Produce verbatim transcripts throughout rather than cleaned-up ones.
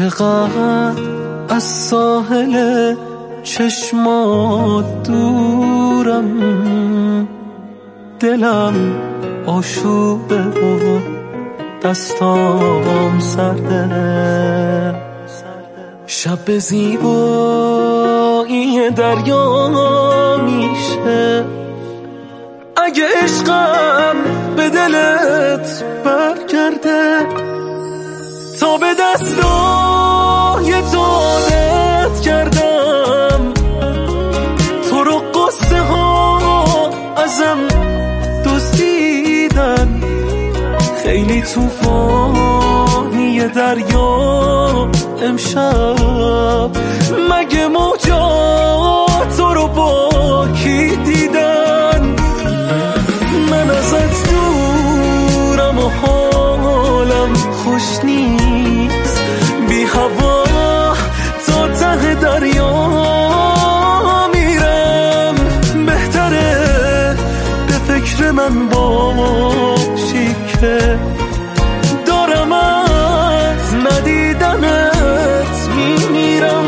چقدر از ساحل چشمات دورم، دلم آشوبه و دستام سرده. شب زیبایی دریا میشه اگه عشقم به دلت برگرده. تا به دستای تو عادت کردم، تو رو قصه ها ازم دزدیدن. خیلی طوفانی دریا امشب، مگه موجات تو رو با کی دیدن؟ من ازت دورم و حالم خوش نیست، بی هوا تا ته دریا میرم. بهتره به فکر من باشی که دارم از ندیدنت میمیرم.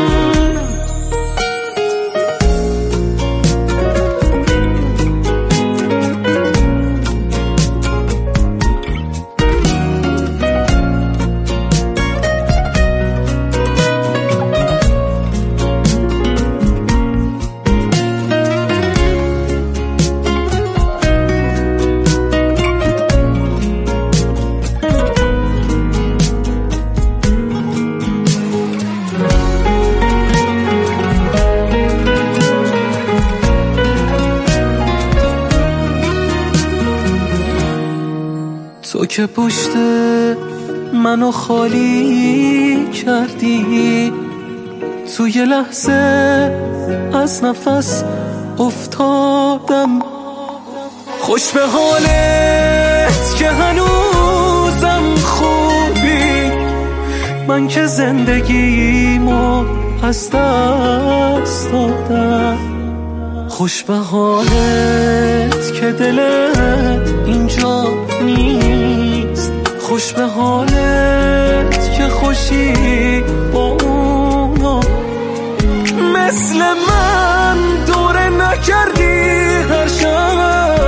تو که پشت منو خالی کردی، تو یه لحظه از نفس افتادم. خوش به حالت که هنوزم خوبی، من که زندگیمو از دست دادم. خوش به حالت که دلت اینجا نیست، خوش به حالت که خوشی با اونا. مثل من دوره نکردی هر شب،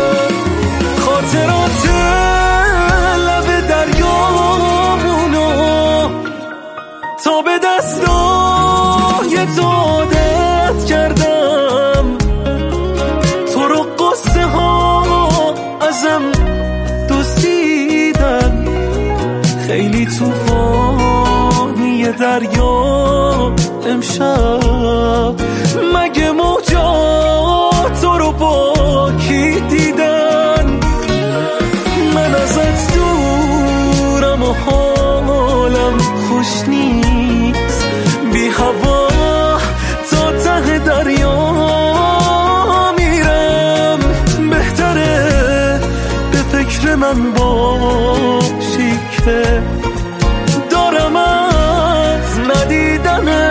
خاطرات لب دریامونو. تا به دستای تو عادت کردم، تو رو قصه ها ازم دزدیدن. خیلی طوفانی دریا امشب، مگه موجات تو رو با کی دیدن؟ من ازت دورم و حالم خوش نیست، بی هوا تا ته دریا میرم. بهتره به فکر من باشی که دارم از ندیدنت